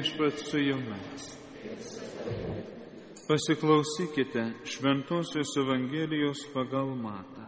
Viešpats su jumis. Pasiklausykite Šventosios Evangelijos pagal Matą.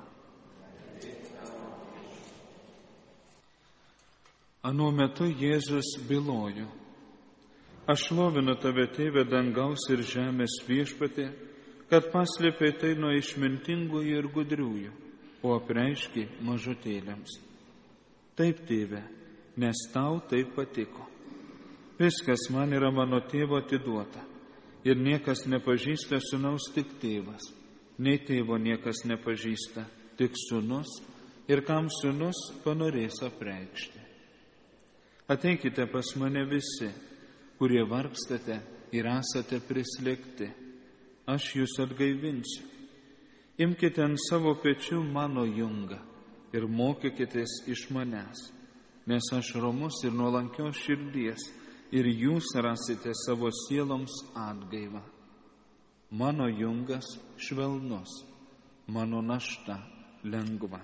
Anuo metu Jėzus bylojo: Aš šlovinu tave, Tėve, dangaus ir žemės Viešpatie, kad paslėpei tai nuo išmintingųjų ir gudriųjų, o apreiški mažutėliams. Taip, Tėve, nes tau taip patiko. Viskas man yra mano Tėvo atiduota, ir niekas nepažįsta sūnaus, tik Tėvas. Nei Tėvo niekas nepažįsta, tik sūnus, ir kam sūnus panorės apreikšti. Ateikite pas mane visi, kurie vargstate ir esate prislėgti. Aš jūs atgaivinsiu. Imkite ant savo pečių mano jungą ir mokykitės iš manęs, nes aš romus ir nuolankios širdies, ir jūs rasite savo sieloms atgaivą. Mano jungas švelnus, mano našta lengva.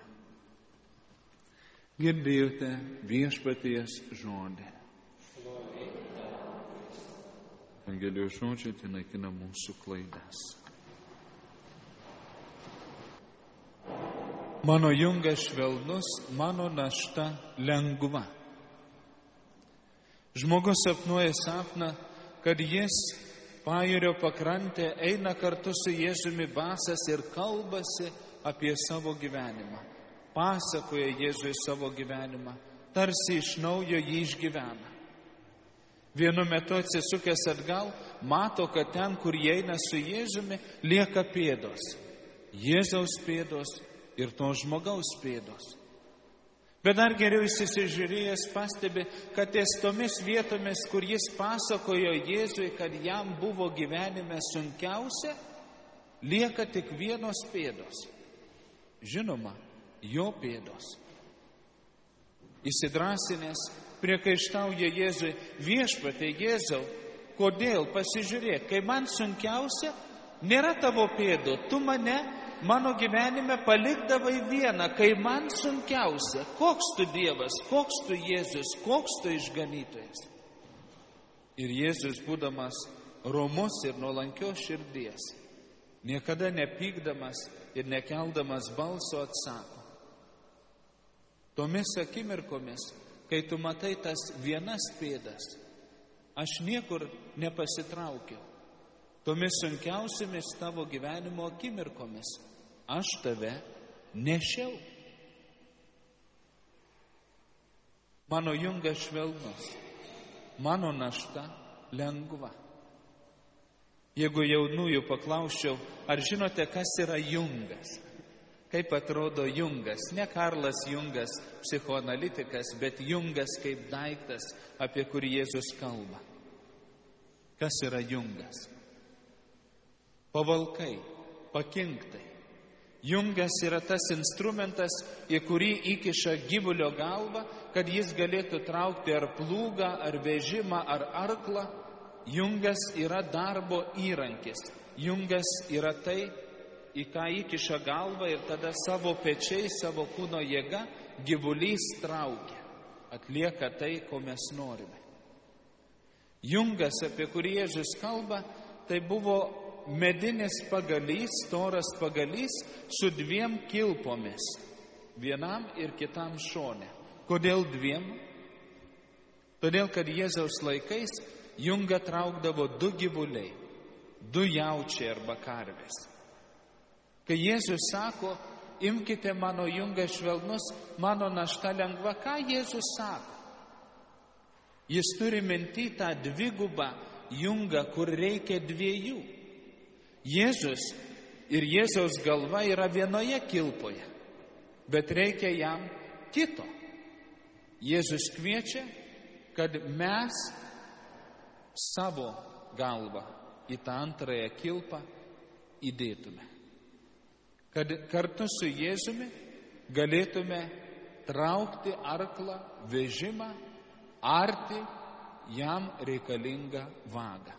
Girdėjote Viešpaties žodį. Evangelijos žodžiai tai naikina mūsų klaidas. Mano jungas švelnus, mano našta lengva. Žmogus sapnuoja sapną, kad jis pajūrio pakrantė eina kartu su Jėzumi basas ir kalbasi apie savo gyvenimą. Pasakoja Jėzui savo gyvenimą, tarsi iš naujo jį išgyvena. Vienu metu atsisukęs atgal, mato, kad ten, kur jie eina su Jėzumi, lieka pėdos. Jėzaus pėdos ir to žmogaus pėdos. Bet dar geriau įsižiūrėjęs pastebi, kad ties tomis vietomis, kur jis pasakojo Jėzui, kad jam buvo gyvenime sunkiausia, lieka tik vienos pėdos. Žinoma, jo pėdos. Įsidrąsinęs priekaištauja Jėzui: Viešpatie Jėzau, kodėl, pasižiūrėk, kai man sunkiausia, nėra tavo pėdų, tu mano gyvenime palikdavai vieną, kai man sunkiausia. Koks tu Dievas, koks tu Jėzus, koks tu išganytojas. Ir Jėzus, būdamas romus ir nuolankios širdies, niekada nepykdamas ir nekeldamas balso, atsako: Tomis akimirkomis, kai tu matai tas vienas pėdas, aš niekur nepasitraukiau. Tomis sunkiausiamis tavo gyvenimo akimirkomis aš tave nešiau. Mano jungas švelnus, mano našta lengva. Jeigu jaunųjų paklausčiau, ar žinote, kas yra jungas? Kaip atrodo jungas? Ne Karlas Jungas, psichoanalitikas, bet jungas kaip daiktas, apie kurį Jėzus kalba. Kas yra jungas? Pavalkai, pakinktai. Jungas yra tas instrumentas, į kurį įkiša gyvulio galvą, kad jis galėtų traukti ar plūgą, ar vežimą, ar arklą. Jungas yra darbo įrankis. Jungas yra tai, į ką įkiša galvą, ir tada savo pečiais, savo kūno jėga gyvulys traukia, atlieka tai, ko mes norime. Jungas, apie kurį Jėzus kalba, tai buvo medinis pagalys, storas pagalys su dviem kilpomis, vienam ir kitam šone. Kodėl dviem? Todėl, kad Jėzaus laikais jungą traukdavo du gyvuliai, du jaučiai arba karvės. Kai Jėzus sako: Imkite mano jungą švelnus, mano našta lengva, ką Jėzus sako? Jis turi minty tą dvigubą jungą, kur reikia dviejų. Jėzus ir Jėzaus galva yra vienoje kilpoje, bet reikia jam kito. Jėzus kviečia, kad mes savo galvą į tą antrąją kilpą įdėtume. Kad kartu su Jėzumi galėtume traukti arklą, vežimą, arti jam reikalingą vagą.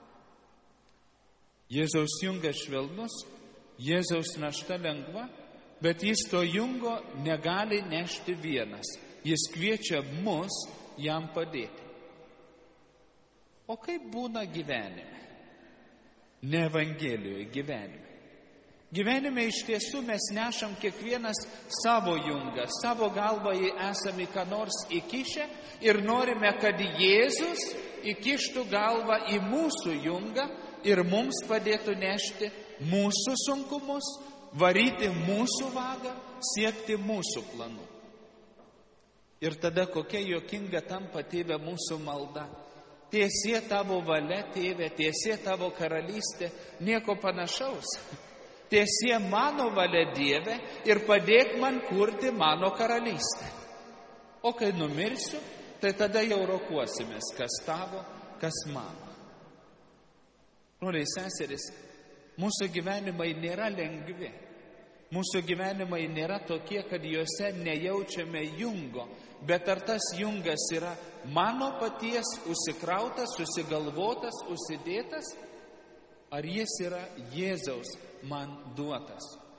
Jėzaus jungas švelnus, Jėzaus našta lengva, bet jis to jungo negali nešti vienas. Jis kviečia mus jam padėti. O kaip būna gyvenime? Ne Evangelijoje, gyvenime. Gyvenime iš tiesų mes nešam kiekvienas savo jungą, savo galvą esame į ką nors įkišę ir norime, kad Jėzus įkištų galvą į mūsų jungą ir mums padėtų nešti mūsų sunkumus, varyti mūsų vagą, siekti mūsų planų. Ir tada kokia juokinga tampa, Tėve, mūsų malda. Tiesie tavo valia, Tėve, tiesie tavo karalystė, nieko panašaus. Tiesie mano valia, Dieve, ir padėk man kurti mano karalystę. O kai numirsiu, tai tada jau rokuosimės, kas tavo, kas mano. Broliai, seserys, mūsų gyvenimai nėra lengvi. Mūsų gyvenimai nėra tokie, kad juose nejaučiame jungo, bet ar tas jungas yra mano paties užsikrautas, susigalvotas, užsidėtas, ar jis yra Jėzaus man duotas?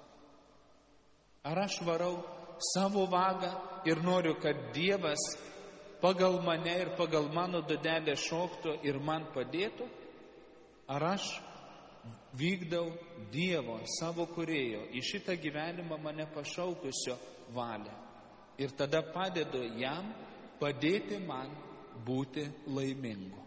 Ar aš varau savo vagą ir noriu, kad Dievas pagal mane ir pagal mano dūdelę šoktų ir man padėtų? Ar aš vykdau Dievo, savo kūrėjo, į šitą gyvenimą mane pašaukusio valią ir tada padedu jam padėti man būti laimingu?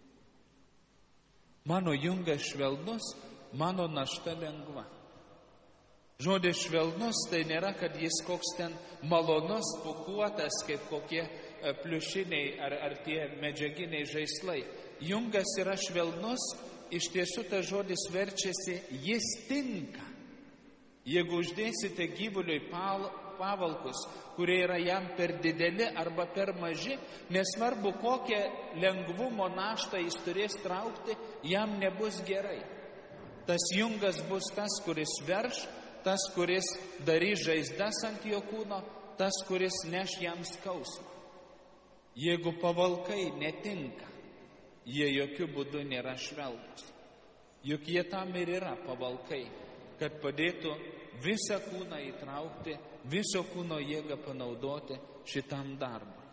Mano jungas švelnus, mano našta lengva. Žodis švelnus tai nėra, kad jis koks ten malonus, pūkuotas, kaip kokie pliušiniai ar tie medžiaginiai žaislai. Jungas yra švelnus, iš tiesų tas žodis verčiasi, jis tinka. Jeigu uždėsite gyvuliui pavalkus, kurie yra jam per dideli arba per maži, nesvarbu kokią lengvumo naštą jis turės traukti, jam nebus gerai. Tas jungas bus tas, kuris verš, tas, kuris darys žaizdas ant jo kūno, tas, kuris neš jam skausmą. Jeigu pavalkai netinka, jie jokių būdų nėra švelnūs. Juk jie tam ir yra pavalkai, kad padėtų visą kūną įtraukti, viso kūno jėgą panaudoti šitam darbui.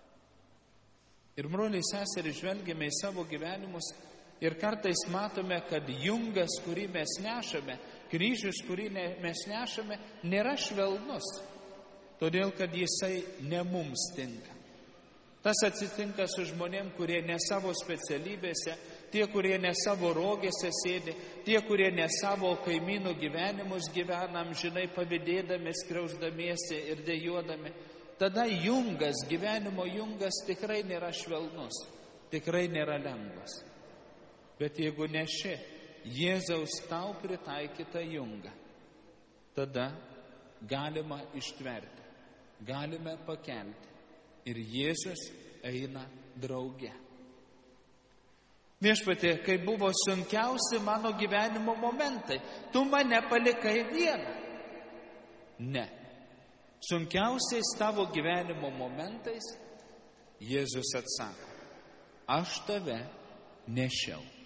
Ir broliai, seserys, žvelgiame į savo gyvenimus ir kartais matome, kad jungas, kurį mes nešame, kryžius, kurį mes nešame, nėra švelnus, todėl kad jisai ne mums tinka. Tas atsitinka su žmonėm, kurie ne savo specialybėse, tie, kurie ne savo rogėse sėdi, tie, kurie ne savo kaimynų gyvenimus gyvena, amžinai pavydėdami, skriausdamiesi ir dejuodami. Tada jungas, gyvenimo jungas tikrai nėra švelnus, tikrai nėra lengvas. Bet jeigu neši Jėzaus tau pritaikytą jungą, tada galima ištverti, galime pakelti. Ir Jėzus eina drauge. Viešpatie, kai buvo sunkiausi mano gyvenimo momentai, tu mane palikai vieną. Ne. Sunkiausiais tavo gyvenimo momentais Jėzus atsako, aš tave nešiau.